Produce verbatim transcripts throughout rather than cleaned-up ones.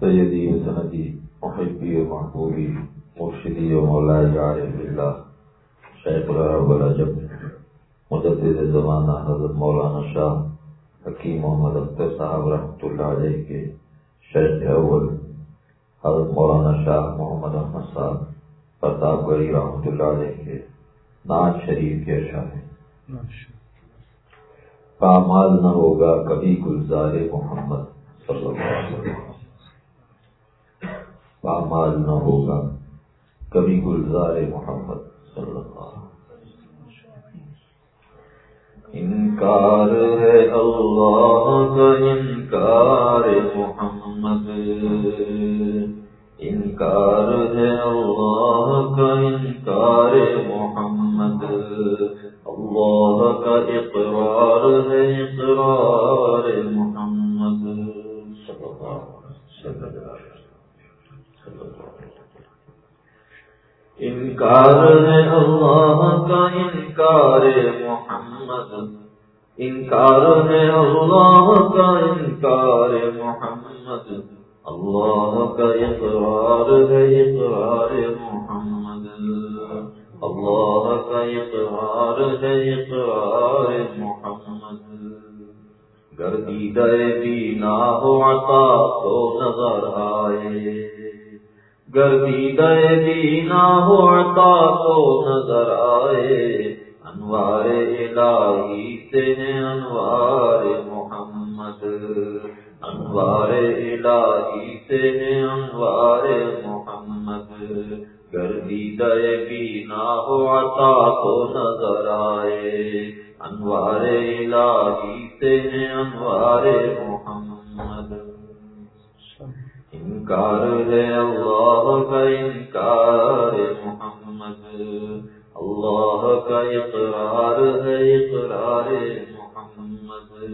سیدی و سندی محبی و محبوبی مرشدی و مولائی عارف باللہ شیخ العرب العجب مجدد زمانہ حضرت مولانا شاہ حکیم محمد اختر صاحب رحمۃ اللہ علیہ کے شیخ اول حضرت مولانا شاہ محمد احمد صاحب پرتاپ گڑھی رحمۃ اللہ علیہ کے نعت شریف کے اشعار ہیں۔ پامال نہ ہوگا کبھی گلزار محمد صلی اللہ علیہ وسلم، پامال نہ ہوگا کبھی گلزار محمد صلی اللہ علیہ وسلم۔ انکار ہے اللہ کا انکار محمد، انکار ہے اللہ کا انکار محمد، اللہ کا اقرار ہے اقرار محمد صلی اللہ علیہ وسلم۔ انکار ہے اللہ کا انکار محمد، انکار ہے اللہ کا انکار محمد، اللہ کا اقرار ہے اقرار محمد، اللہ کا اقرار ہے اقرار محمد۔ گر دیدہ بینا ہو عطا تو نظر آئے، گر دیدہ بینا ہو عطا تو نظر آئے، انوار الہی سے ہیں انوار محمد، انوار الہی سے ہیں انوار محمد۔ گر دیدہ بینا ہو عطا تو نظر آئے، انوار الہی سے ہیں انوار محمد۔ انکار ہے اللہ کا انکار محمد، اللہ کا اقرار ہے اقرار محمد۔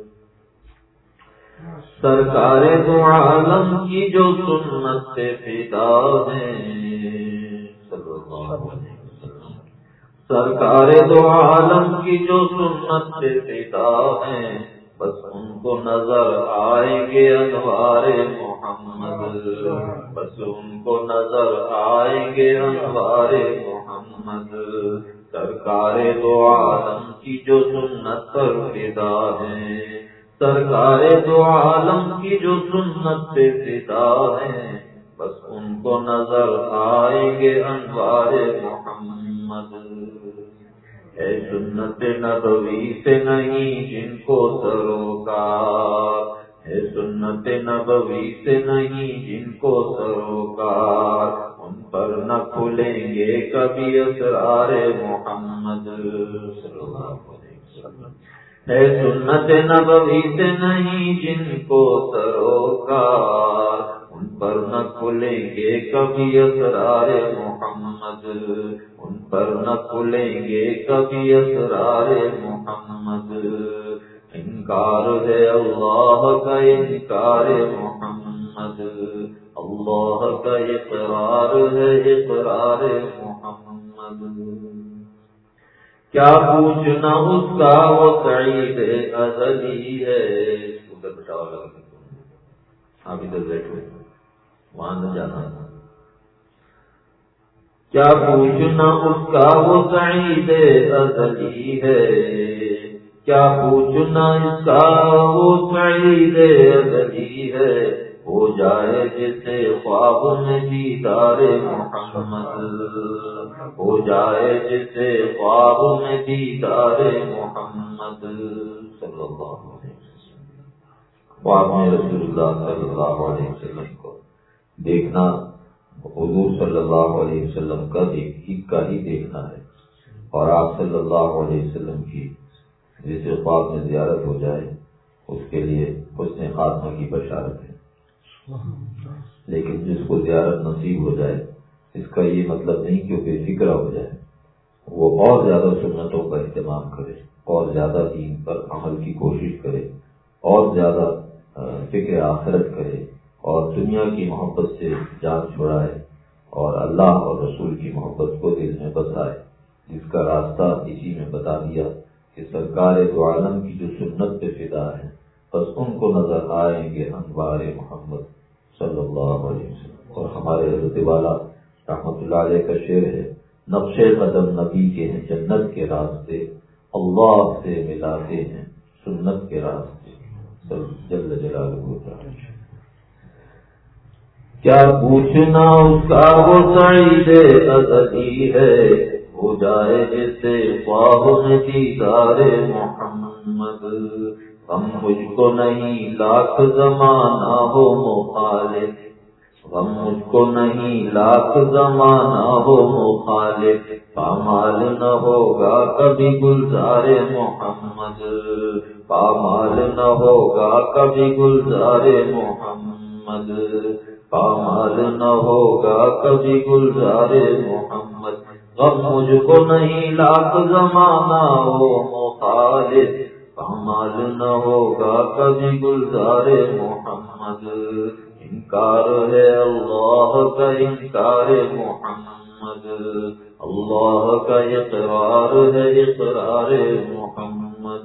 سرکار دو عالم کی جو سنت سے فدا ہیں، صلی اللہ علیہ وسلم، سرکار دو عالم کی جو سنت سے فدا ہیں، بس ان کو نظر آئیں گے انوار محمد، بس ان کو نظر آئیں گے انوار محمد۔ سرکار دو عالم کی جو سنت پر فدا ہیں، سرکار دو عالم کی جو سنت سے فدا ہیں، بس ان کو نظر آئیں گے انوار محمد۔ اے سنت نبوی سے نہیں جن کو سروکار، اے سنت نبوی سے نہیں جن کو سروکار، ان پر نہ کھلیں گے کبھی اسرار محمد صلی اللہ علیہ وسلم۔ اے سنت نبوی سے نہیں جن کو سروکار، ان پر نہ کھلیں گے کبھی اسرار محمد، ان پر نہ کھلیں گے کبھی اسرار محمد۔ انکار ہے اللہ کا انکار محمد، اللہ کا اقرار ہے اقرار محمد۔ کیا پوچھنا اس کا وہ سعید ازلی ہے، ادھر بٹاؤ لگا آپ ادھر بیٹھو وہاں نہ جانا۔ کیا پوچھنا اس کا وہ سعید ازلی ہے، کیا پوچھنا اس کا وہ سعید ازلی ہے، ہو جائے جسے خواب میں دیدار محمد، ہو جائے جسے خواب میں دیدار محمد صلی اللہ علیہ وسلم۔ خواب میں رسول اللہ صلی اللہ علیہ وسلم کو دیکھنا حضور صلی اللہ علیہ وسلم کا دیکھ کا ہی دیکھنا ہے، اور آپ صلی اللہ علیہ وسلم کی جسے خواب میں زیارت ہو جائے اس کے لیے حسن خاتمہ کی بشارت ہے۔ لیکن جس کو زیارت نصیب ہو جائے اس کا یہ مطلب نہیں کہ وہ بے فکر ہو جائے، وہ اور زیادہ سنتوں کا اہتمام کرے، اور زیادہ دین پر عمل کی کوشش کرے، اور زیادہ فکر آخرت کرے، اور دنیا کی محبت سے جان چھڑائے، اور اللہ اور رسول کی محبت کو دل میں بسائے، جس کا راستہ اسی میں بتا دیا کہ سرکار دو عالم کی جو سنت پہ فدا ہے، بس ان کو نظر آئیں گے انوار محمد صلی اللہ علیہ وسلم. اور ہمارے حضرت والا رحمت اللہ علیہ کا شعر ہے، نقش قدم نبی کے ہیں جنت کے راستے، اللہ سے ملاتے ہیں سنت کے راستے. جل جلالہ تعالی. کیا پوچھنا اس کا وہ سعید ازلی ہے، ہو جائے جیسے خواہ میں دیدار محمد. ہم مجھ کو نہیں لاکھ زمانہ ہو مخالف، ہم مجھ کو نہیں لاکھ زمانہ ہو مخالف، پامال نہ ہوگا کبھی گلزار محمد، پامال نہ ہوگا کبھی گلزار محمد، پامال نہ ہوگا کبھی گلزار محمد. غم مجھ کو نہیں لاکھ زمانہ ہو مخالف، پامال نہ ہوگا کبھی گلزار محمد. انکار ہے اللہ کا انکار محمد، اللہ کا اقرار ہے اقرار محمد.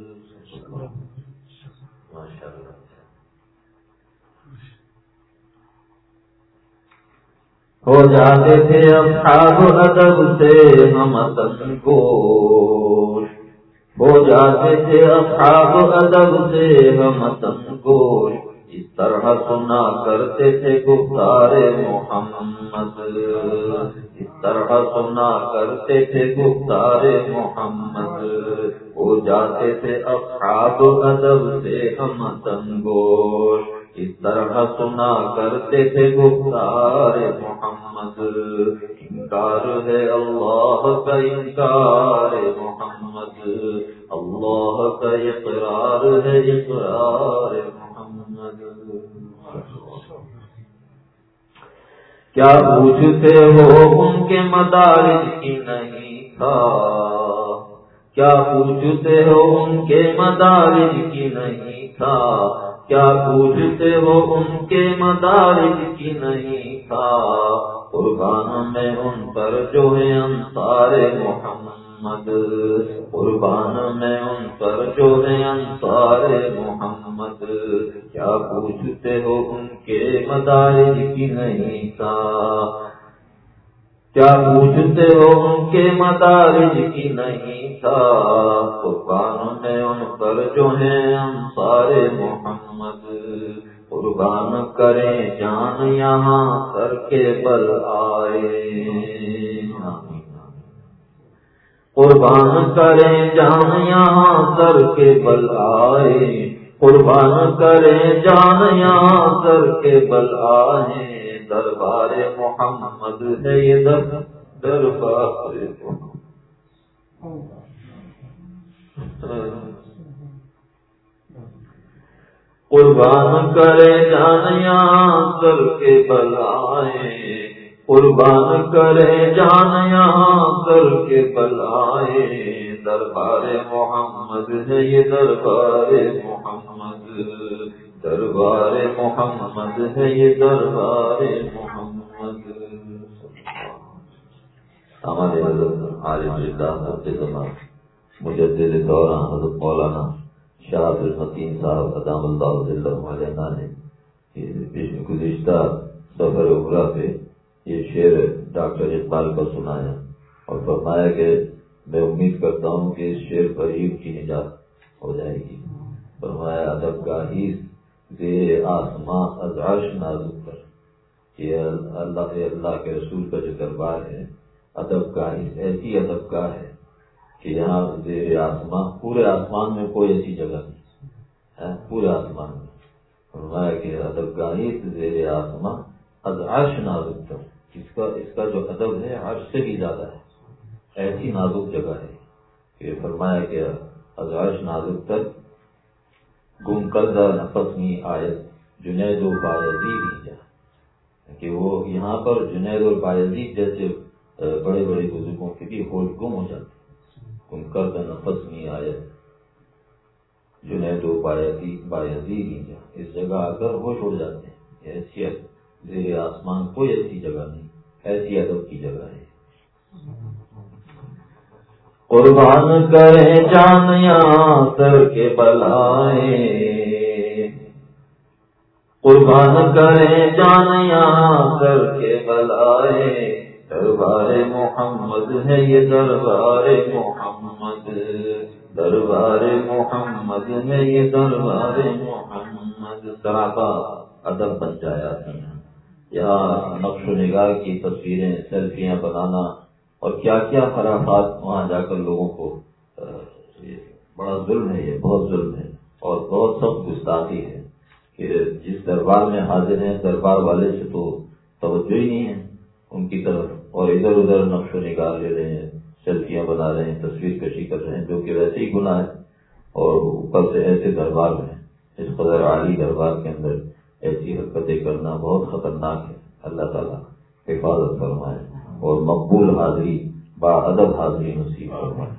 ہو جاتے تھے اصحاب ادب سے ہم تنگوش، ہو جاتے تھے اصحاب ادب سے ہم تنگوش، اس طرح سنا کرتے تھے گفتار محمد، اس طرح سنا کرتے تھے گفتار محمد. ہو جاتے تھے اصحاب ادب سے ہم تنگوش، اس طرح سنا کرتے تھے گفتار محمد. انکار ہے اللہ کا انکار محمد، اللہ کا اقرار ہے اقرار محمد. کیا پوچھتے ہو ان کے مدارج کی نہیں تھا، کیا پوچھتے ہو ان کے مدارج کی نہیں تھا، کیا پوچھتے ہو ان کے مدارج کی نہیں تھا. قربان میں ان پر جو ہے انصار محمد، قربان میں ان پر جو ہے انصار محمد. کیا پوچھتے ہو ان کے مدارج کی نہیں تھا، کیا پوچھتے ہو ان کے مدارج کی نہیں تھا. قربان میں ان پر جو ہے انصار محمد. قربان کریں جان یہاں سر کے بل آئے، قربان کریں جان یہاں سر کے بل آئے، قربان کریں جان یہاں سر کے بل آئے. دربار محمد ہے یہ در دربار قربان کرے جان یہاں سر کے بل آئے، قربان کرے جان یہاں سر کے بل آئے. دربار محمد ہے یہ دربار محمد، دربار محمد ہے یہ دربار محمد. ہمارے حضرت عالم اللہ حضرت زمان مجدد دوران حضرت مولانا شاہ عبد المتین صاحب قدام اللہ ظلہ علیہ نے گزشتہ سفر عمرہ پہ یہ شعر ڈاکٹر اقبال کو سنایا اور فرمایا کہ میں امید کرتا ہوں کہ اس شعر پر ہی کی نجات ہو جائے گی. فرمایا ادب گاہی زیر آسماں از عرش نازک کر. یہ اللہ اللہ کے رسول کا جو دربار ہے ادب گاہی ایسی ادب گاہ ہے کہ یہاں زیر آسمان، پورے آسمان میں کوئی ایسی جگہ نہیں ہے، پورے آسمان میں. فرمایا کہ ادب گاہی زیر آسمان از عرش نازک کر. اس کا اس کا جو ادب ہے عرش سے بھی زیادہ ہے، ایسی نازک جگہ ہے کہ فرمایا کہ از عرش نازک تک گم کردہ نفس میں آیت جنید و بایزید ہی جا، کہ وہ یہاں پر جنید اور بایزید جیسے بڑے بڑے بزرگوں کے بھی ہوش گم ہو جاتے. گم کردہ نفس میں آیت جنید و بایزید بایزید ہی جا، اس جگہ آ کر ہوش اڑ جاتے ہیں. ایسی زیر آسمان کوئی ایسی جگہ نہیں، ایسی ادب کی جگہ ہے. قربان کرے جان یہاں سر کے بل آئے، قربان کریں جان یہاں کر کے بلائے، دربار محمد ہے یہ دربار محمد، دربار محمد ہے یہ دربار محمد۔ سراپا ادب بن جایا تھی یہاں نقش و نگار کی تصویریں، سیلفیاں بنانا اور کیا کیا خرافات وہاں جا کر لوگوں کو، بڑا ظلم ہے، یہ بہت ظلم ہے اور بہت سخت گستاخی ہے کہ جس دربار میں حاضر ہیں دربار والے سے تو توجہ ہی نہیں ہے ان کی طرف، اور ادھر ادھر نقش و نگار لے رہے ہیں، سیلفیاں بنا رہے ہیں، تصویر کشی کر رہے ہیں، جو کہ ویسے ہی گناہ ہے، اور اوپر سے ایسے دربار میں، اس قدر عالی دربار کے اندر ایسی حرکتیں کرنا بہت خطرناک ہے۔ اللہ تعالیٰ حفاظت فرمائے اور مقبول حاضری، با ادب حاضری نصیب فرمائے۔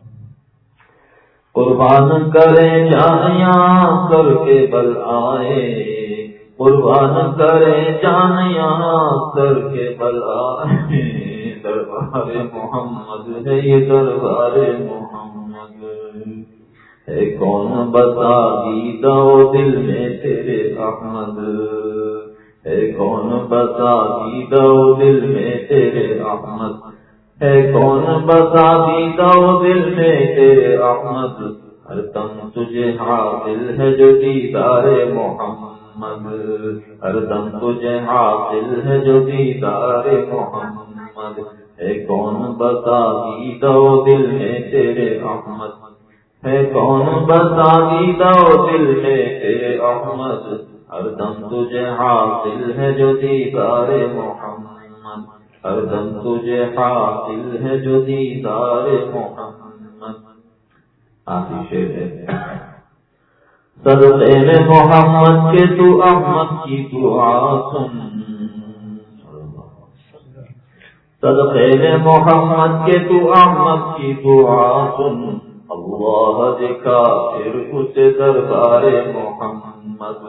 قربان کریں جان یہاں کر کے بل آئے، قربان کریں جان یہاں کر کے بل آئے، دربار محمد ہے یہ دربار محمد، ہے کون بتا دیدہ دل میں تیرے احمد، ہے کون بتا دیدہ دل میں تیرے احمد، ہے کون بتا دیدہ دل میں تیرے احمد، ہر دم تجھے حاصل ہے جو دیدار محمد، ہر دم تجھے حاصل ہے جو دیدار محمد، ہے کون بتا دیدہ دل میں تیرے احمد، ہے کون بتا دیدہ دل میں تیرے احمد، ہر دم تجھے حاصل ہے جو دیدار محمد، ہر دم تجھے حاصل ہے جو دیدار محمد۔ آخری شعر ہے، صدقے میں محمد کے تو احمد کی دعا سن، صدقے میں محمد کے تو احمد کی دعا سن، اللہ دکھا پھر اسے دربار محمد،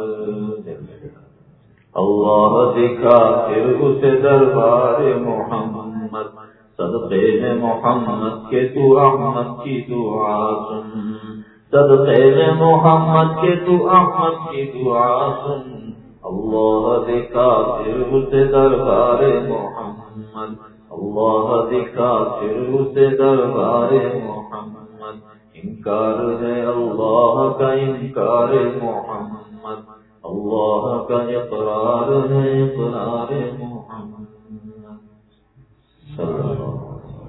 اللہ دکھا پھر اسے دربار محمد، صدقے میں محمد کے تو احمد کی دعا سن، صدقے میں محمد کے تو احمد کی دعا سن، اللہ دکھا پھر اسے دربار محمد، اللہ دکھا پھر اسے دربار محمد، انکار ہے اللہ کا انکار محمد، اللہ کا اقرار ہے اقرار محمد صلی اللہ علیہ وسلم۔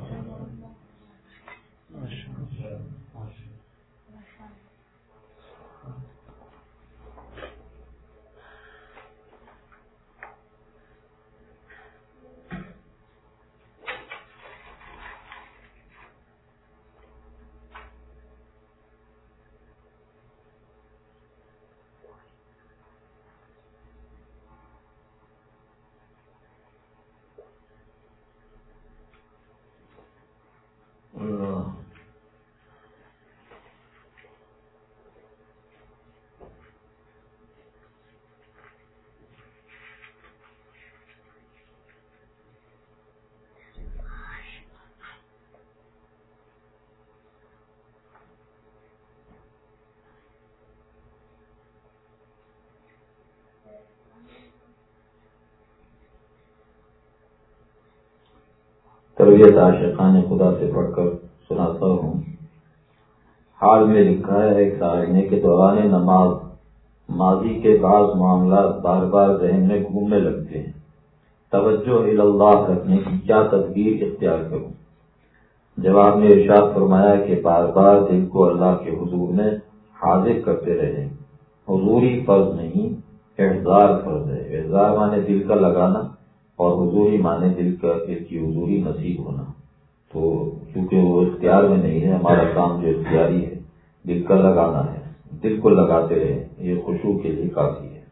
تربیت عاشقان خدا سے پڑھ کر سناتا ہوں۔ حال میں لکھا ہے ایک شاعر نے کہ دوران نماز ماضی کے بعض معاملات بار بار ذہن میں گھومنے لگتے ہیں، توجہ اللہ رکھنے کی کیا تدبیر اختیار کروں؟ جواب میں ارشاد فرمایا کہ بار بار دل کو اللہ کے حضور میں حاضر کرتے رہیں۔ حضوری فرض نہیں، احضار فرض ہے۔ احضار مانے دل کا لگانا اور حضوری مانے دل کا دل کی حضوری نصیب ہونا۔ تو کیونکہ وہ اختیار میں نہیں ہے، ہمارا کام جو اختیاری ہے دل کا لگانا ہے، دل کو لگاتے رہیں، یہ خشوع کے لیے کافی ہے۔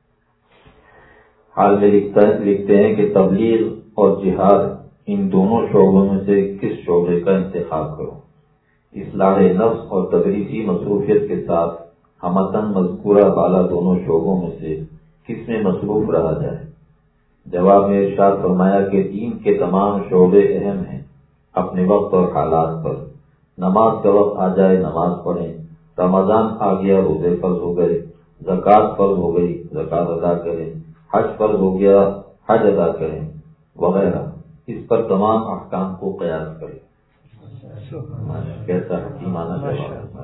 حال میں لکھتے ہیں کہ تبلیغ اور جہاد ان دونوں شعبوں میں سے کس شعبے کا انتخاب کروں؟ اصلاح نفس اور تدریسی مصروفیت کے ساتھ ہمتن مذکورہ بالا دونوں شعبوں میں سے کس میں مصروف رہا جائے؟ جواب میں ارشاد فرمایا کہ دین کے تمام شعبے اہم ہیں اپنے وقت اور حالات پر۔ نماز کا وقت آ جائے نماز پڑھیں، رمضان آ گیا روزے فرض ہو گئے، زکوٰۃ زکوٰۃ فرض ہو گئی زکوٰۃ ادا کریں، حج فرض ہو گیا حج ادا کریں وغیرہ، اس پر تمام احکام کو قیاس کریں۔ کیسا حکیمانہ جواب۔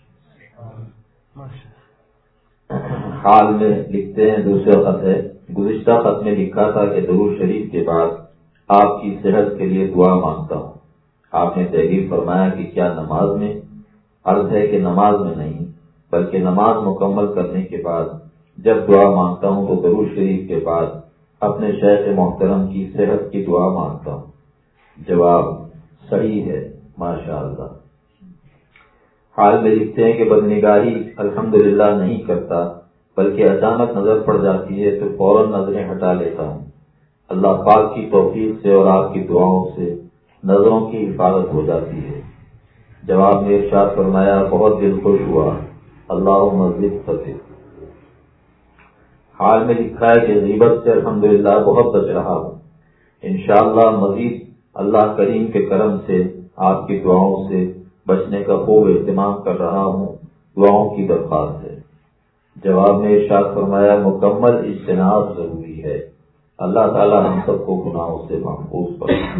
حال میں لکھتے ہیں دوسرے خط ہے، گزشتہ خط میں لکھا تھا کہ درود شریف کے بعد آپ کی صحت کے لیے دعا مانگتا ہوں۔ آپ نے تحریر فرمایا کہ کیا نماز میں؟ عرض ہے کہ نماز میں نہیں، بلکہ نماز مکمل کرنے کے بعد جب دعا مانگتا ہوں تو درود شریف کے بعد اپنے شیخ محترم کی صحت کی دعا مانگتا ہوں۔ جواب صحیح ہے، ماشاء اللہ۔ حال میں لکھتے ہیں کہ بدنگاہی الحمدللہ نہیں کرتا، بلکہ اچانک نظر پڑ جاتی ہے تو فوراً نظریں ہٹا لیتا ہوں۔ اللہ پاک کی توفیق سے اور آپ کی دعاؤں سے نظروں کی حفاظت ہو جاتی ہے۔ جواب میں ارشاد فرمایا بہت دل خوش ہوا، اللہم زد فتح۔ حال میں لکھا ہے کہ غیبت سے الحمدللہ بہت بچ رہا ہوں، انشاءاللہ مزید اللہ کریم کے کرم سے آپ کی دعاؤں سے بچنے کا خوب اہتمام کر رہا ہوں، دعاؤں کی درخواست ہے۔ جواب میں ارشاد فرمایا مکمل اجتناب ضروری ہے، اللہ تعالی ہم سب کو گناہوں سے محفوظ فرمائے۔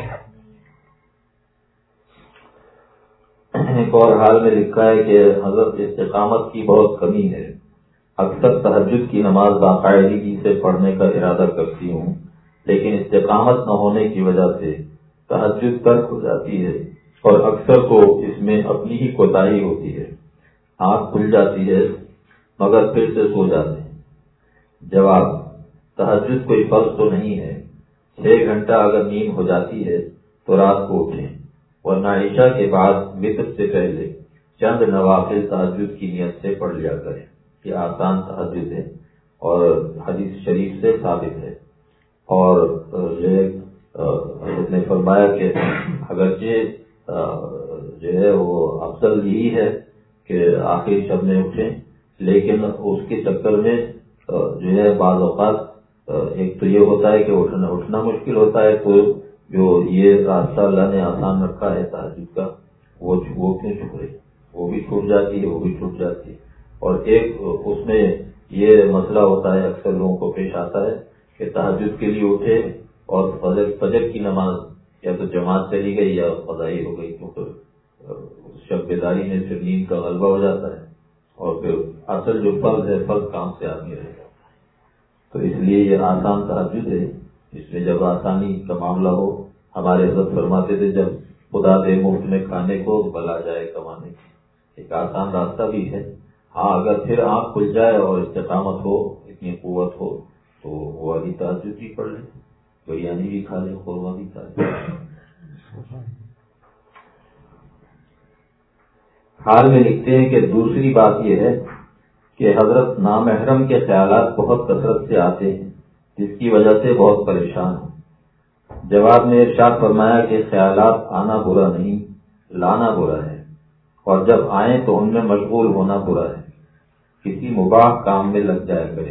ایک اور حال میں لکھا ہے کہ حضرت استقامت کی بہت کمی ہے، اکثر تہجد کی نماز باقاعدگی سے پڑھنے کا ارادہ کرتی ہوں، لیکن استقامت نہ ہونے کی وجہ سے تہجد ترک ہو جاتی ہے اور اکثر تو اس میں اپنی ہی کوتاہی ہوتی ہے، آنکھ کھل جاتی ہے مگر پھر سے سو جاتے ہیں۔ جواب تہجد کوئی فرض تو نہیں ہے، چھ گھنٹہ اگر نیند ہو جاتی ہے تو رات کو اٹھیں، ورنہ عشاء کے بعد وتر سے پہلے چند نوافل تہجد کی نیت سے پڑھ لیا کریں، یہ آسان تہجد ہے اور حدیث شریف سے ثابت ہے۔ اور حضرت نے فرمایا کہ اگرچہ جو ہے وہ افضل یہی ہے کہ آخری شب میں اٹھیں، لیکن اس کے چکر میں جو ہے بعض اوقات ایک تو یہ ہوتا ہے کہ اٹھنا اٹھنا مشکل ہوتا ہے، تو جو یہ راستہ اللہ نے آسان رکھا ہے تہجد کا وہ وہ کیوں چھوڑے، وہ بھی چھوٹ جاتی ہے وہ بھی چھوٹ جاتی ہے۔ اور ایک اس میں یہ مسئلہ ہوتا ہے، اکثر لوگوں کو پیش آتا ہے کہ تہجد کے لیے اٹھے اور فجر فجر کی نماز یا تو جماعت چلی گئی یا قضائی ہو گئی، کیونکہ شب بیداری میں پھر نیند کا غلبہ ہو جاتا ہے اور پھر اصل جو فرض ہے فرض کام سے آدمی رہ جاتا ہے۔ تو اس لیے یہ آسان تہجد ہے، اس میں جب آسانی کا معاملہ ہو، ہمارے حضرت فرماتے تھے جب خدا دے مفت میں کھانے کو بلا جائے کمانے کی، ایک آسان راستہ بھی ہے۔ ہاں اگر پھر آنکھ کھل جائے اور استقامت ہو، اتنی قوت ہو تو وہ ابھی تہجد بھی پڑھ لیں، بریانی بھی کھا لیں، قورمہ بھی کھا لیں۔ حال میں لکھتے ہیں کہ دوسری بات یہ ہے کہ حضرت نامحرم کے خیالات بہت کثرت سے آتے ہیں، جس کی وجہ سے بہت پریشان ہوں۔ جواب میں ارشاد فرمایا کہ خیالات آنا برا نہیں، لانا برا ہے، اور جب آئیں تو ان میں مشغول ہونا برا ہے، کسی مباح کام میں لگ جایا کریں۔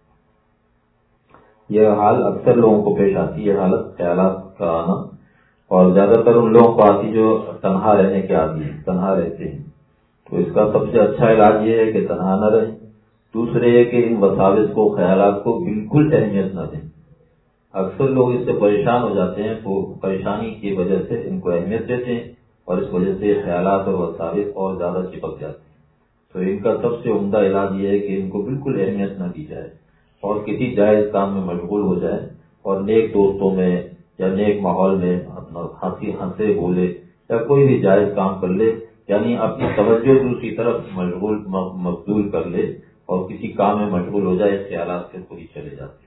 یہ حال اکثر لوگوں کو پیش آتی ہے، حالت خیالات کا آنا، اور زیادہ تر ان لوگوں کو آتی جو تنہا رہنے کے عادی ہیں، تنہا رہتے ہیں۔ تو اس کا سب سے اچھا علاج یہ ہے کہ تنہا نہ رہیں۔ دوسرے یہ کہ ان وساوس کو، خیالات کو بالکل اہمیت نہ دیں۔ اکثر لوگ اس سے پریشان ہو جاتے ہیں، تو پریشانی کی وجہ سے ان کو اہمیت دیتے ہیں اور اس وجہ سے خیالات اور وساوس اور زیادہ چپک جاتے ہیں۔ تو ان کا سب سے عمدہ علاج یہ ہے کہ ان کو بالکل اہمیت نہ دی جائے اور کسی جائز کام میں مشغول ہو جائے، اور نیک دوستوں میں یا نیک ماحول میں اپنا ہنسی ہنسے بولے یا کوئی بھی جائز کام کر لے، یعنی اپنی توجہ دوسری طرف مشغول مبذول کر لے اور کسی کام میں مشغول ہو جائے، خیالات سے پوری چلے جاتے ہیں۔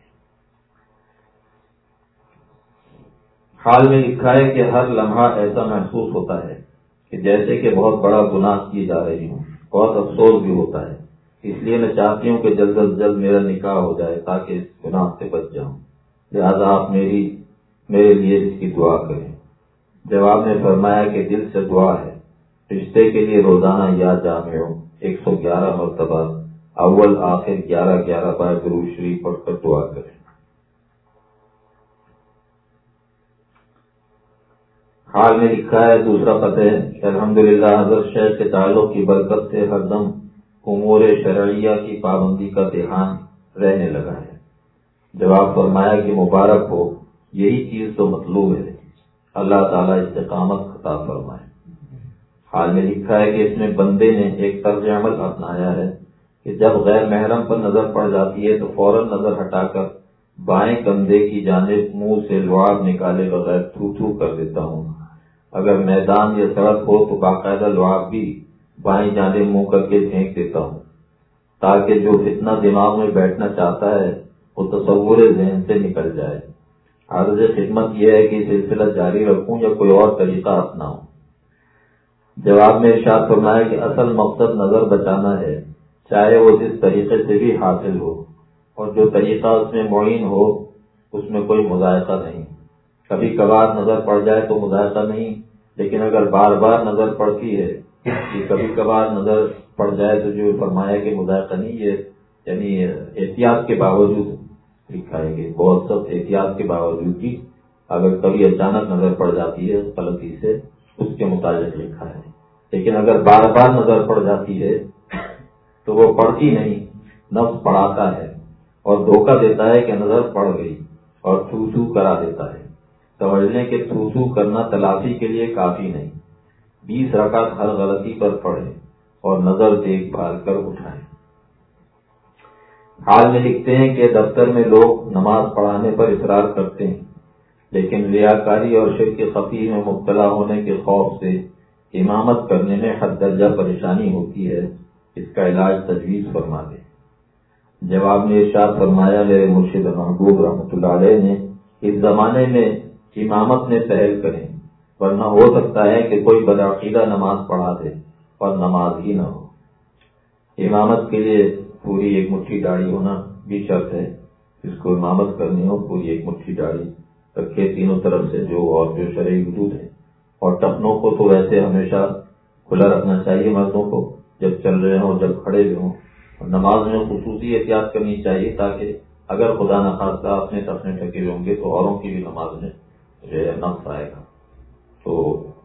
حال میں لکھا ہے کہ ہر لمحہ ایسا محسوس ہوتا ہے کہ جیسے کہ بہت بڑا گناہ کیے جا رہی ہوں، بہت افسوس بھی ہوتا ہے، اس لیے میں چاہتی ہوں کہ جلد از جلد میرا نکاح ہو جائے تاکہ اس گناہ سے بچ جاؤں، لہذا آپ میری میرے لیے اس کی دعا کریں۔ جواب میں فرمایا کہ دل سے دعا ہے، رشتے کے لیے روزانہ یا جامع ایک سو گیارہ مرتبہ اول آخر گیارہ گیارہ بار درود شریف پڑھ کر دعا کریں۔ حال میں لکھا ہے دوسرا خط ہے کہ الحمدللہ حضرت شیخ کے تعلق کی برکت سے ہر دم امور شرعیہ کی پابندی کا دھیان رہنے لگا ہے۔ جواب فرمایا کہ مبارک ہو، یہی چیز تو مطلوب ہے، اللہ تعالیٰ استقامت عطا فرمائے۔ حال میں لکھا ہے کہ اس میں بندے نے ایک طرز عمل اپنایا ہے کہ جب غیر محرم پر نظر پڑ جاتی ہے تو فوراً نظر ہٹا کر بائیں کندھے کی جانب منہ سے لعاب نکالے بغیر تھو تھو کر دیتا ہوں۔ اگر میدان یا سڑک ہو تو باقاعدہ لعاب بھی بائیں جانب منہ کر کے پھینک دیتا ہوں، تاکہ جو فتنہ دماغ میں بیٹھنا چاہتا ہے وہ تصور ذہن سے نکل جائے۔ عرض خدمت یہ ہے کہ سلسلہ جاری رکھوں یا کوئی اور طریقہ اپناؤں؟ جواب میں ارشاد فرمایا کہ اصل مقصد نظر بچانا ہے، چاہے وہ جس طریقے سے بھی حاصل ہو، اور جو طریقہ اس میں معین ہو اس میں کوئی مذائقہ نہیں۔ کبھی کبھار نظر پڑ جائے تو مذائقہ نہیں، لیکن اگر بار بار نظر پڑتی ہے کہ کبھی کبھار نظر پڑ جائے تو جو فرمایا کہ مذائقہ نہیں، یہ یعنی احتیاط کے باوجود لکھا ہے کہ بہت سخت احتیاط کے باوجود بھی اگر کبھی اچانک نظر پڑ جاتی ہے غلطی سے، اس کے مطابق لکھا ہے۔ لیکن اگر بار بار نظر پڑ جاتی ہے تو وہ پڑتی نہیں، نفس پڑھاتا ہے اور دھوکہ دیتا ہے کہ نظر پڑ گئی اور تھو تھو کرا دیتا ہے۔ سمجھ لیں کہ تھو تھو کرنا تلافی کے لیے کافی نہیں، بیس رکعت ہر غلطی پر پڑھیں اور نظر دیکھ بھال کر اٹھائیں۔ حال میں لکھتے ہیں کہ دفتر میں لوگ نماز پڑھانے پر اصرار کرتے ہیں، لیکن ریاکاری اور شرک خفی میں مبتلا ہونے کے خوف سے امامت کرنے میں حد درجہ پریشانی ہوتی ہے، اس کا علاج تجویز فرما دیں۔ جواب میں ارشاد فرمایا میرے مرشد محبوب رحمۃ اللہ علیہ نے اس زمانے میں امامت میں پہل کریں، ورنہ ہو سکتا ہے کہ کوئی بدعقیدہ نماز پڑھا دے اور نماز ہی نہ ہو۔ امامت کے لیے پوری ایک مٹھی داڑھی ہونا بھی شرط ہے، جس کو امامت کرنی ہو پوری ایک مٹھی داڑھی رکھے تینوں طرف سے جو اور جو شرعی حدود ہے، اور ٹخنوں کو تو ویسے ہمیشہ کھلا رکھنا چاہیے مردوں کو، جب چل رہے ہوں جب کھڑے بھی ہوں۔ اور نماز میں خصوصی احتیاط کرنی چاہیے تاکہ اگر خدا نخواستہ اپنے ٹخنے ٹھکے ہوئے ہوں گے تو اوروں کی بھی نماز میں جو ہے نقص آئے گا۔ تو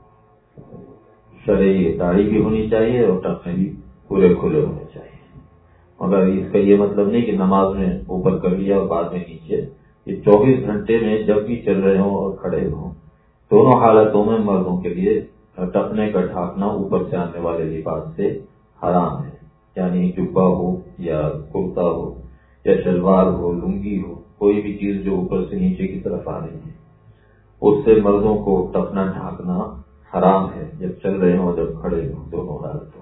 شرعی داڑھی بھی ہونی چاہیے اور ٹخنے بھی پورے کھلے ہونے چاہیے، مگر اس کا یہ مطلب نہیں کہ نماز میں اوپر کر لیا اور بعد میں نیچے۔ یہ چوبیس گھنٹے میں جب بھی چل رہے ہوں اور کھڑے ہوں، دونوں حالتوں میں مردوں کے لیے ٹخنے کا ڈھانکنا اوپر سے آنے والے لباس سے حرام ہے، یعنی جبہ ہو یا کرتا ہو یا شلوار ہو، لنگی ہو، کوئی بھی چیز جو اوپر سے نیچے کی طرف آ رہی ہے اس سے مردوں کو ٹخنا ڈھانکنا حرام ہے، جب چل رہے ہوں جب کھڑے ہوں، دونوں حالتوں۔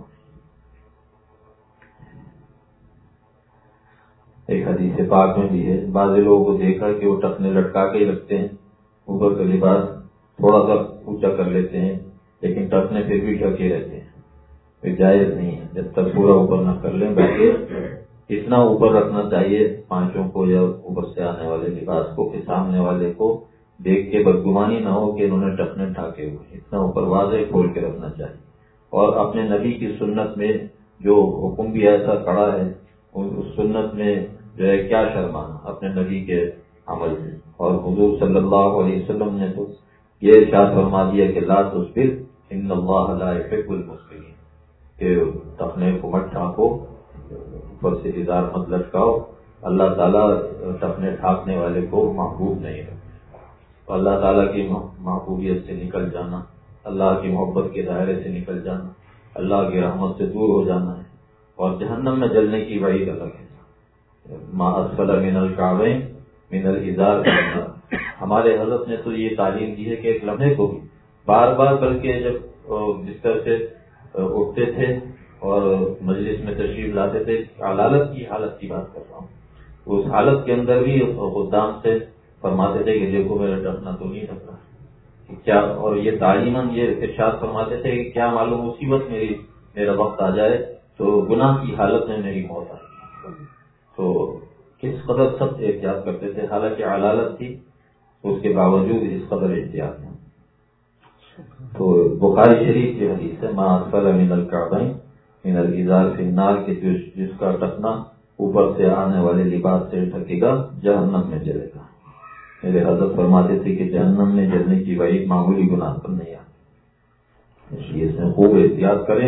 ایک حدیث پاک میں بھی ہے، بعض لوگوں کو دیکھا کہ وہ ٹخنے لٹکا کے ہی رکھتے ہیں، اوپر کا لباس تھوڑا سا اونچا کر لیتے ہیں لیکن ٹخنے پھر بھی ڈھکے رہتے ہیں، یہ جائز نہیں ہے جب تک پورا اوپر نہ کر لیں، بلکہ اتنا اوپر رکھنا چاہیے پانچوں کو یا اوپر سے آنے والے لباس کو کہ سامنے والے کو دیکھ کے بدگمانی نہ ہو کہ انہوں نے ٹخنے ڈھاکے ہوئے، اتنا اوپر واضح کھول کے رکھنا چاہیے۔ اور اپنے نبی کی سنت میں جو حکم بھی ایسا کڑا ہے، اس سنت میں جو ہے کیا شرمانا اپنے نبی کے عمل سے۔ اور حضور صلی اللہ علیہ وسلم نے تو یہ ارشاد فرما دیا کہ لا تصبر ان اللہ لا يحب المسبرین، کہ ٹخنے کو مت ڈھانکو، اوپر سے ازار مت لٹکاؤ، اللہ تعالیٰ ٹخنے ڈھانکنے والے کو محبوب نہیں ہے۔ اللہ تعالیٰ کی محبوبیت سے نکل جانا، اللہ کی محبت کے دائرے سے نکل جانا، اللہ کی رحمت سے دور ہو جانا ہے، اور جہنم میں جلنے کی وعید الگ ہے۔ ما اسفل من الکعبین من الازار فی النار۔ ہمارے حضرت نے تو یہ تعلیم دی ہے کہ ایک لمحے کو بھی بار بار بلکہ جب بستر سے اٹھتے تھے اور مجلس میں تشریف لاتے تھے، علالت کی حالت کی بات کر رہا ہوں، اس حالت کے اندر بھی خدام سے فرماتے تھے کہ دیکھو میرا ڈرنا تو نہیں ڈر رہا کیا، اور یہ تعلیماً یہ ارشاد فرماتے تھے کہ کیا معلوم اسی وقت میری میرا وقت آ جائے تو گناہ کی حالت میں میری موت آئی۔ تو کس قدر سخت احتیاط کرتے تھے، حالانکہ علالت تھی اس کے باوجود اس قدر احتیاط ہے۔ تو بخاری شریف کی حدیث ہے ما اسفل من الکعبین من الازار فی النار، کہ جس کا ٹخنا اوپر سے آنے والے لباس سے ڈھکے گا جہنم میں جلے گا۔ میرے حضرت فرماتے تھے کہ جہنم میں جلنے کی وعید معمولی گناہ پر نہیں آتی، اس لیے اس میں خوب احتیاط کریں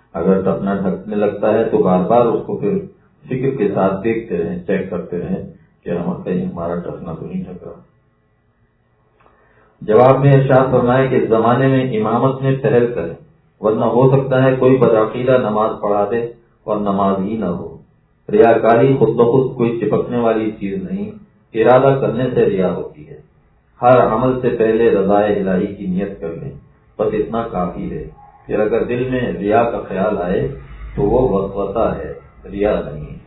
اگر ٹپنا ڈھکنے لگتا ہے تو بار بار اس کو پھر فکر کے ساتھ دیکھتے رہیں، چیک کرتے رہیں کہ ہم کہیں ہمارا ٹپنا تو نہیں ڈھک رہا۔ جواب میں ارشاد فرمائے کہ اس زمانے میں امامت میں پہل کریں، ورنہ ہو سکتا ہے کوئی بدعقیدہ نماز پڑھا دے اور نماز ہی نہ ہو۔ ریاکاری خود بخود کوئی چپکنے والی چیز نہیں، ارادہ کرنے سے ریا ہوتی ہے۔ ہر عمل سے پہلے رضائے الہی کی نیت کر لیں، بس اتنا کافی ہے۔ پھر اگر دل میں ریا کا خیال آئے تو وہ وسوسہ ہے، ریا نہیں ہے۔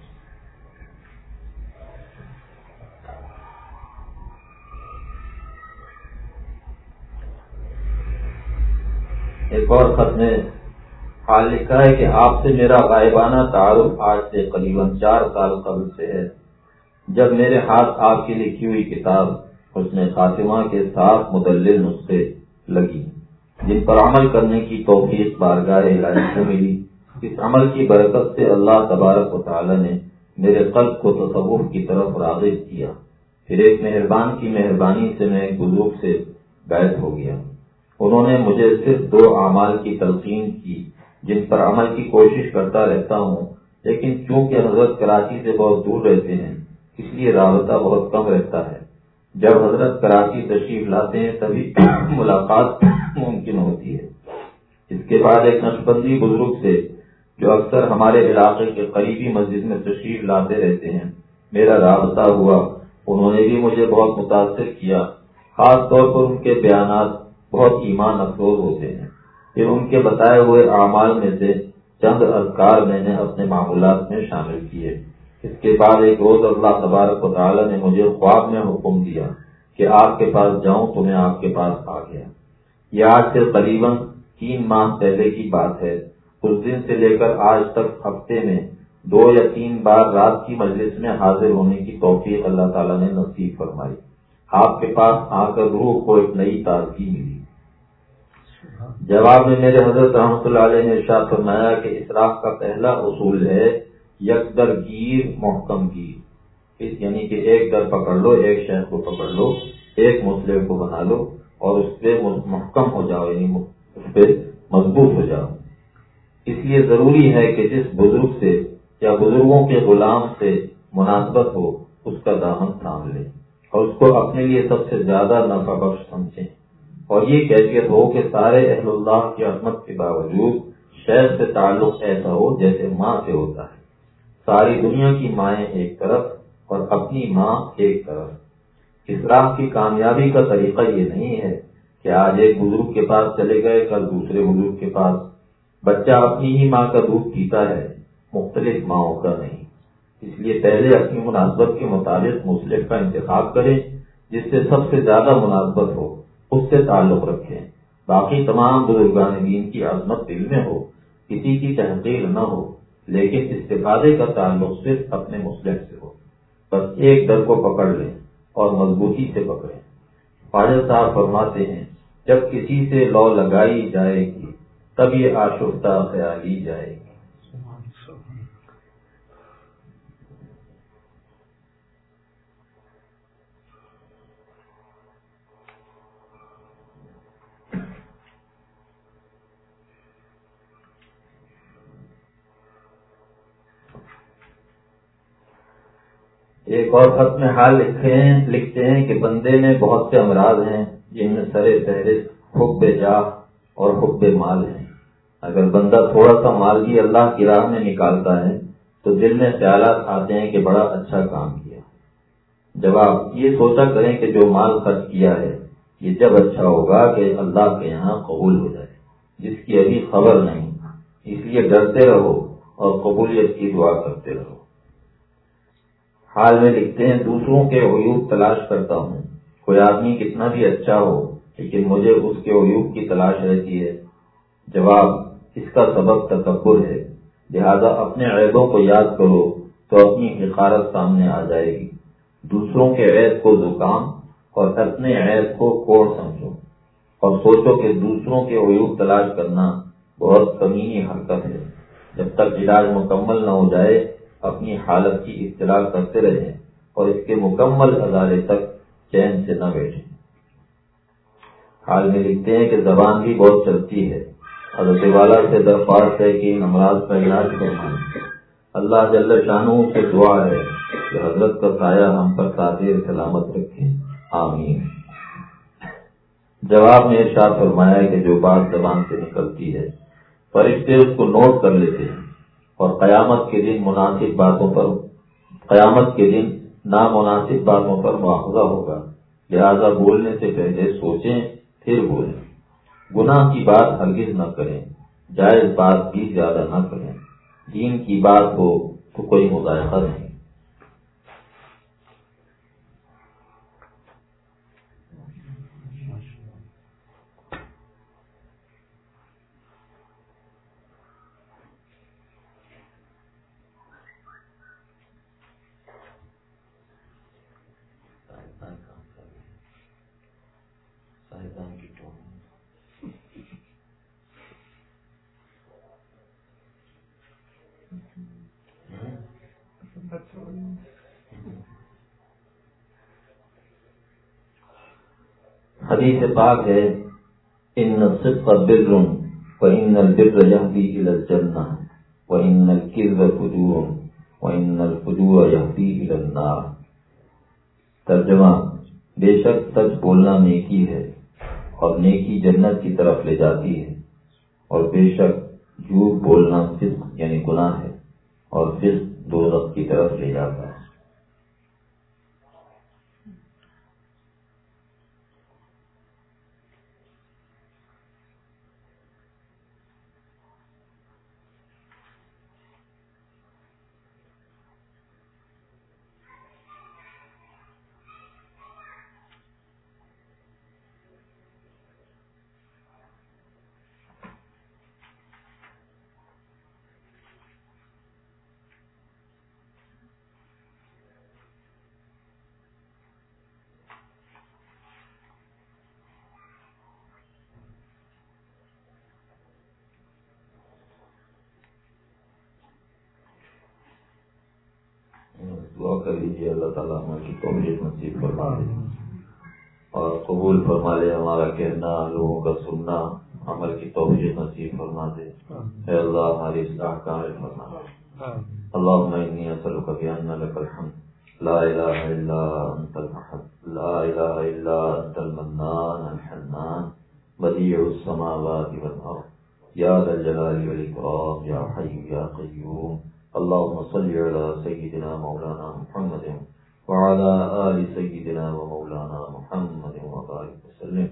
ایک اور خط میں حال لکھا ہے کہ آپ سے میرا غائبانہ تعارف آج سے قریباً چار سال قبل سے ہے، جب میرے ہاتھ آپ کی لکھی ہوئی کتاب حسن خاتمہ کے ساتھ مدلل نسخے لگی، جن پر عمل کرنے کی توفیق بارگاہ الہی کو ملی۔ اس عمل کی برکت سے اللہ تبارک و تعالی نے میرے قلب کو تصوف کی طرف راغب کیا۔ پھر ایک مہربان کی مہربانی سے میں ایک بزرگ سے بیعت ہو گیا۔ انہوں نے مجھے صرف دو اعمال کی تلقین کی جن پر عمل کی کوشش کرتا رہتا ہوں، لیکن چونکہ حضرت کراچی سے بہت دور رہتے ہیں اس لیے رابطہ بہت کم رہتا ہے۔ جب حضرت کراچی تشریف لاتے ہیں تبھی ملاقات ممکن ہوتی ہے۔ اس کے بعد ایک نقشبندی بزرگ سے جو اکثر ہمارے علاقے کے قریبی مسجد میں تشریف لاتے رہتے ہیں میرا رابطہ ہوا۔ انہوں نے بھی مجھے بہت متاثر کیا، خاص طور پر ان کے بیانات بہت ایمان افروز ہوتے ہیں۔ پھر ان کے بتائے ہوئے اعمال میں سے چند اذکار میں نے اپنے معمولات میں شامل کیے۔ اس کے بعد ایک روز اللہ تبارک و تعالی نے مجھے خواب میں حکم دیا کہ آپ کے پاس جاؤں تو میں آپ کے پاس آ گیا۔ یہ آج سے قریباً تین ماہ پہلے کی بات ہے۔ اس دن سے لے کر آج تک ہفتے میں دو یا تین بار رات کی مجلس میں حاضر ہونے کی توفیق اللہ تعالیٰ نے نصیب فرمائی۔ آپ کے پاس آ کر روح کو ایک نئی تازگی ملی۔ جواب میں میرے حضرت رحمۃ اللہ علیہ نے ارشاد فرمایا کہ اسراف کا پہلا اصول ہے یک در گیر محکم گیر، یعنی کہ ایک در پکڑ لو، ایک شیخ کو پکڑ لو، ایک مسلم کو بنا لو اور اس پہ محکم ہو جاؤ، یعنی اس پہ مضبوط ہو جاؤ۔ اس لیے ضروری ہے کہ جس بزرگ سے یا بزرگوں کے غلام سے مناسبت ہو اس کا دامن تھام لیں اور اس کو اپنے لیے سب سے زیادہ نفع بخش سمجھیں، اور یہ کیفیت ہو کہ سارے اہل اللہ کی عظمت کے باوجود شیخ سے تعلق ایسا ہو جیسے ماں سے ہوتا ہے۔ ساری دنیا کی مائیں ایک طرف اور اپنی ماں ایک طرف۔ اسراف کی کامیابی کا طریقہ یہ نہیں ہے کہ آج ایک بزرگ کے پاس چلے گئے کل دوسرے بزرگ کے پاس۔ بچہ اپنی ہی ماں کا دودھ پیتا ہے، مختلف ماؤں کا نہیں۔ اس لیے پہلے اپنی مناسبت کے مطابق مصلح کا انتخاب کریں، جس سے سب سے زیادہ مناسبت ہو اس سے تعلق رکھیں۔ باقی تمام بزرگان دین کی عظمت دل میں ہو، کسی کی تحقیر نہ ہو، لیکن استفادے کا تعلق صرف اپنے مصلح سے ہو۔ بس ایک در کو پکڑ لیں اور مضبوطی سے پکڑیں۔ خواجہ صاحب فرماتے ہیں جب کسی سے لو لگائی جائے گی تب یہ آشفتہ خیالی جائے گی۔ ایک اور خط میں حال لکھے ہیں لکھتے ہیں کہ بندے میں بہت سے امراض ہیں جن میں سر فہرست حب جاہ اور حب مال ہیں۔ اگر بندہ تھوڑا سا مال بھی اللہ کی راہ میں نکالتا ہے تو دل میں خیالات آتے ہیں کہ بڑا اچھا کام کیا۔ جواب یہ سوچا کریں کہ جو مال خرچ کیا ہے یہ جب اچھا ہوگا کہ اللہ کے یہاں قبول ہو جائے، جس کی ابھی خبر نہیں، اس لیے ڈرتے رہو اور قبولیت کی دعا کرتے رہو۔ حال میں لکھتے ہیں دوسروں کے عیوب تلاش کرتا ہوں، کوئی آدمی کتنا بھی اچھا ہو لیکن مجھے اس کے عیوب کی تلاش رہتی ہے۔ جواب اس کا سبب تکبر ہے، لہذا اپنے عیبوں کو یاد کرو تو اپنی حقارت سامنے آ جائے گی۔ دوسروں کے عیب کو زکام اور اپنے عیب کو کوڑ سمجھو اور سوچو کہ دوسروں کے عیوب تلاش کرنا بہت کمینی حرکت ہے۔ جب تک علاج مکمل نہ ہو جائے اپنی حالت کی اطلاع کرتے رہیں اور اس کے مکمل ازالے تک چین سے نہ بیٹھیں۔ حال میں لکھتے ہیں کہ زبان بھی بہت چلتی ہے، حضرت والا سے درخواست ہے کہ ان امراض کا علاج فرمائیں. اللہ جل شانہ سے دعا ہے کہ حضرت کا سایہ ہم پر تاثیر سلامت رکھیں. آمین. جواب میں ارشاد فرمایا کہ جو بات زبان سے نکلتی ہے فرشتے اس کو نوٹ کر لیتے ہیں اور قیامت کے دن مناسب باتوں پر قیامت کے دن نامناسب باتوں پر مواخذہ ہوگا. لہذا بولنے سے پہلے سوچیں پھر بولیں. گناہ کی بات ہرگز نہ کریں، جائز بات بھی زیادہ نہ کریں. دین کی بات ہو تو کوئی مذائقہ نہیں. حدیث پاک ہے ان الصدق بر وان البر يهدي الى الجنہ وان الكذب فجور وان الفجور يهدي الى النار. ترجمہ: بے شک سچ بولنا نیکی ہے اور نیکی جنت کی طرف لے جاتی ہے، اور بے شک جھوٹ بولنا فسق یعنی گناہ ہے اور فسق دوزخ کی طرف لے جاتا ہے. دعا کر لیجیے اللہ تعالیٰ ہماری کی توفیق نصیب فرما دے اور قبول فرما لے ہمارا کہنا، لوگوں کا سننا، عمل کی توفیق نصیب فرما دے. اے اللہ ہماری اصلاح کامل فرما دے. اللہم انی اسألک بأن لک الحمد لا الہ الا انت الاحد لا الہ الا انت المنان الحنان بدیع السماوات والارض یا ذا الجلال والاکرام یا حی یا قیوم. اللهم صل على سيدنا مولانا محمد وعلى آل سيدنا ومولانا محمد وبارك وسلم.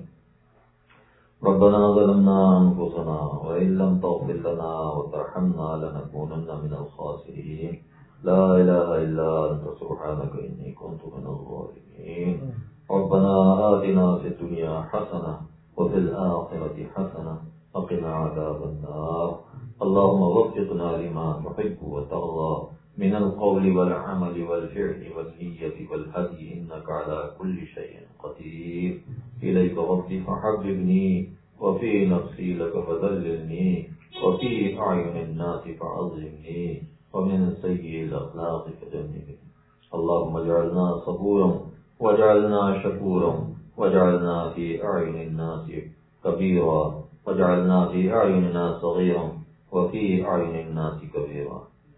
ربنا ظلمنا أنفسنا وإن لم تغفر لنا وترحمنا لنكونن من الخاسرين. لا إله إلا أنت سبحانك إني كنت من الظالمين. ربنا آتنا في الدنيا حسنة وفي الآخرة حسنة وقنا عذاب النار. اللهم وفقنا لما تحب وترضى من القول والعمل والفعل والنية والهدي إنك على كل شيء قدير. إليك ربي فحببني وفي نفسي لك فذللني وفي أعين الناس فعظمني ومن سيء الأخلاق فجنبني. اللهم اجعلنا صبورا واجعلنا شكورا واجعلنا في أعين الناس كبيرا واجعلنا في أعيننا صغيرا وفي أعين الناس كبيرا.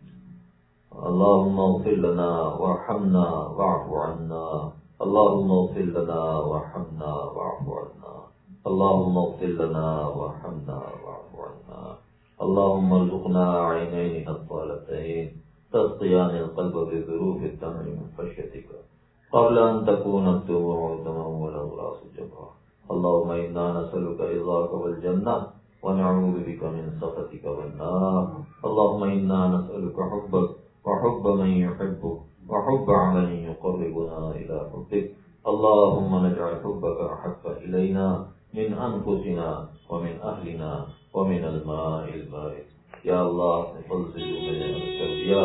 اللهم اغفر لنا وارحمنا واعف عنا. اللهم اغفر لنا وارحمنا واعف عنا. اللهم اغفر لنا وارحمنا واعف عنا. اللهم ارزقنا عينين نضالتين تسقيان القلب بذروف الدمع من خشيتك قبل أن تكون الدموع دما والأغراس جبرا. اللهم إنا نسألك رضاك والجنة ونعوذ بك من سخطك والنار. اللهم إنا نسألك حبك وحب من يحبك وحب عمل يقربنا إلى حبك. اللهم نجعل حبك أحب إلينا من أنفسنا ومن أهلنا ومن الماء البارد. یا اللہ اپنے فضل سے جو میں نے عرض کر دیا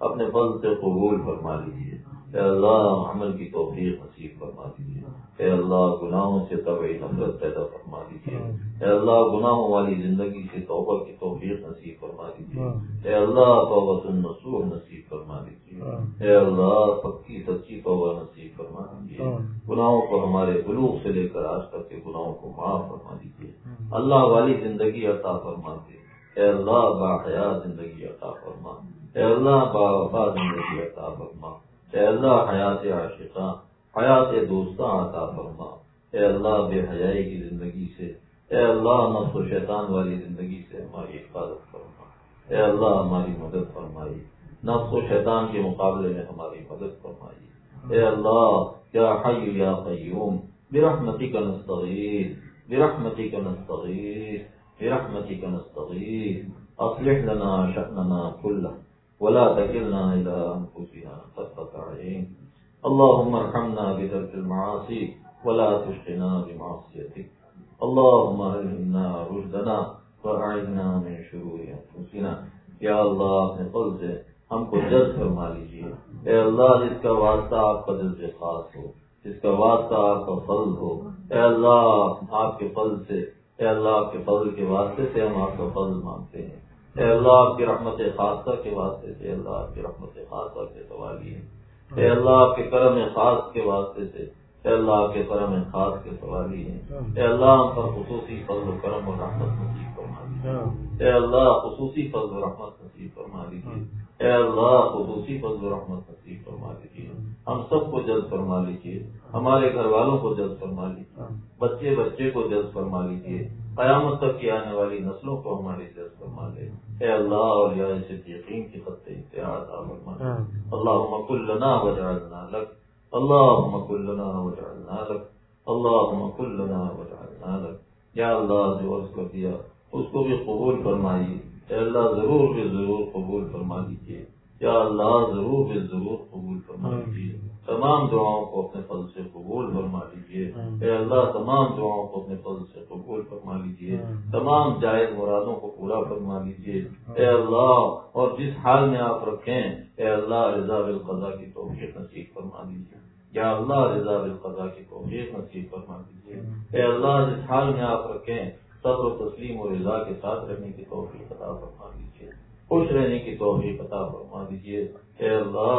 اپنے فضل سے قبول فرما لیجیے. اے اللہ عمل کی توفیق نصیب فرما دیجیے. اے اللہ گناہوں سے طبعی نفرت پیدا فرما دیجیے. اے اللہ گناہوں والی زندگی سے توبہ کی توفیق نصیب فرما دیجیے. اے اللہ توبۃ النصوح نصیب فرما دیجیے. اے اللہ پکی سچی توبہ نصیب فرما دیجیے. گناہوں کو ہمارے بلوغ سے لے کر آج تک کے گناہوں کو معاف فرما دیجیے. اللہ والی زندگی عطا فرما دے. اے اللہ باحیا زندگی عطا فرما. اے اللہ باوفا زندگی عطا فرما. اے اللہ حیات عاشقاں حیات دوستاں عطا فرما. اے اللہ بے حیائی کی زندگی سے، اے اللہ نفس و شیطان والی زندگی سے ہماری حفاظت فرما. اے اللہ ہماری مدد فرمائی. نفس و شیطان کے مقابلے میں ہماری مدد فرمائی. اے اللہ یا حی یا قیوم برحمتک نستغیث برحمتک نستغیث برحمتک نستغیث اصلح لنا شأننا كله ولا تكلنا إلى أنفسنا طرفة عين. اللهم ارحمنا بترك المعاصي ولا تشقنا بمعصيتك. اللهم ألهمنا رشدنا وأعذنا من شرور أنفسنا. یا اللہ اپنے فضل سے ہم کو جذب فرما لیجیے. اے اللہ جس کا واسطہ آپ کا دل سے خاص ہو، جس کا واسطہ آپ کا فضل ہو، اے اللہ آپ کے فضل سے، اے اللہ آپ کے فضل کے واسطے سے ہم آپ کا فضل مانگتے ہیں. اے اللہ آپ کی رحمت خاصہ کے واسطے سے، اللہ آپ کی رحمت خاصہ کے سوالی ہیں. اے اللہ آپ کے کرم خاص کے واسطے سے، اے اللہ آپ کے کرم خاص کے سوالی ہیں. اے اللہ ہم پر خصوصی فضل و کرم اور رحمت نصیب فرما دیجیے. اے اللہ خصوصی فضل و رحمت نصیب فرما دیجیے. اے اللہ خصوصی فضل و رحمت نصیب فرما دیجیے. ہم سب کو جذب فرما لیجیے. ہمارے گھر والوں کو جذب فرما لیجیے. بچے بچے کو جذب فرما لیجیے. قیامت تک کی آنے والی نسلوں کو ہماری جذب فرما لے. اے اللہ اولیاء صدیقین کی خط انتہا عطا فرما. اللہم کن لنا وجعلنا لک. اللہم کن لنا وجعلنا لک. اللہم کن لنا وجعلنا لک. یا اللہ جو عرض کر دیا اس کو بھی قبول فرمائیے. اے اللہ ضرور بھی ضرور قبول فرما لیجیے. یا اللہ ضرور بھی ضرور قبول فرما لیجیے. تمام دعاؤں کو اپنے فضل سے قبول فرما لیجیے. اے اللہ تمام دعاؤں کو اپنے فضل سے قبول فرما لیجیے. تمام جائز مرادوں کو پورا فرما لیجیے. اے اللہ اور جس حال میں آپ رکھیں اے اللہ رضا بالقضاء کی توفیق نصیب فرما دیجیے. یا اللہ رضا بالقضاء کی توفیق نصیب فرما دیجیے. اے اللہ جس حال میں آپ رکھیں صبر و تسلیم و رضا کے ساتھ رہنے کی توفیق عطا فرما دیجیے. خوش رہنے کی توفیق عطا فرما دیجیے. اے اللہ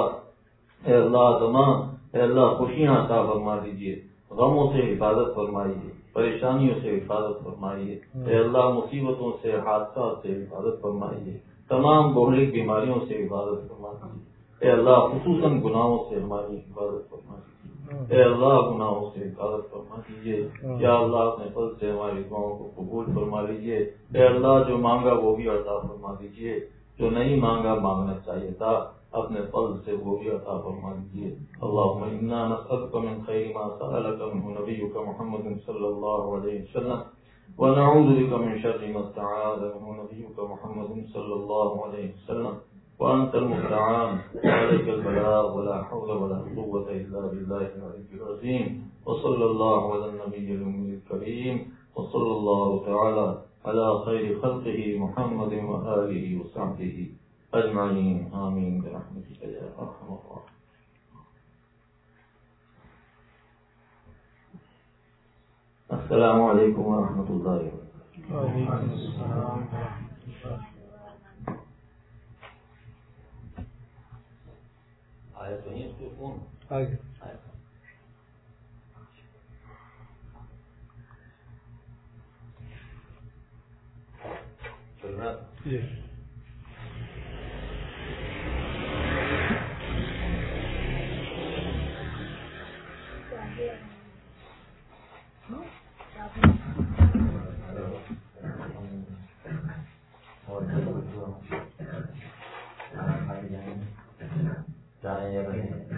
اے اللہ تمام اے اللہ خوشیاں عطا فرما دیجیے. غموں سے حفاظت فرمائیے. پریشانیوں سے حفاظت فرمائیے. اے اللہ مصیبتوں سے حادثات سے حفاظت فرمائیے. تمام بوڑھے بیماریوں سے حفاظت فرما دیجیے. اے اللہ خصوصاً گناہوں سے ہماری حفاظت فرما دیجیے. اے اللہ گناہوں سے حفاظت فرما دیجیے. یا اللہ اپنے فضل سے ہماری دعاؤں کو قبول فرما لیجیے. اے اللہ جو مانگا وہ بھی عطا فرما دیجیے. جو نہیں مانگا مانگنا چاہیے تھا اپنے فضل سے وہ بھی عطا فرما دیجیے. اللہم انا نسألک من خیر ما سألک منہ نبیک محمد صلی اللہ علیہ وسلم ونعوذ بک من شر ما استعاذ منہ نبیک محمد صلی اللہ علیہ وسلم وانت المستعان وعلیک البلاغ ولا حول ولا قوة الا باللہ العلی العظیم. وصلی اللہ علی النبی الامی الکریم وصلی اللہ تعالی على خیر خلقہ محمد وآلہ وصحبہ اجمعین. آمین برحمتک یا ارحم الراحمین. السلام علیکم ورحمۃ اللہ وبرکاتہ. وعلیکم السلام. آیا تو نہیں اس کو فون آگے چل رہا جی جائیں یا نہیں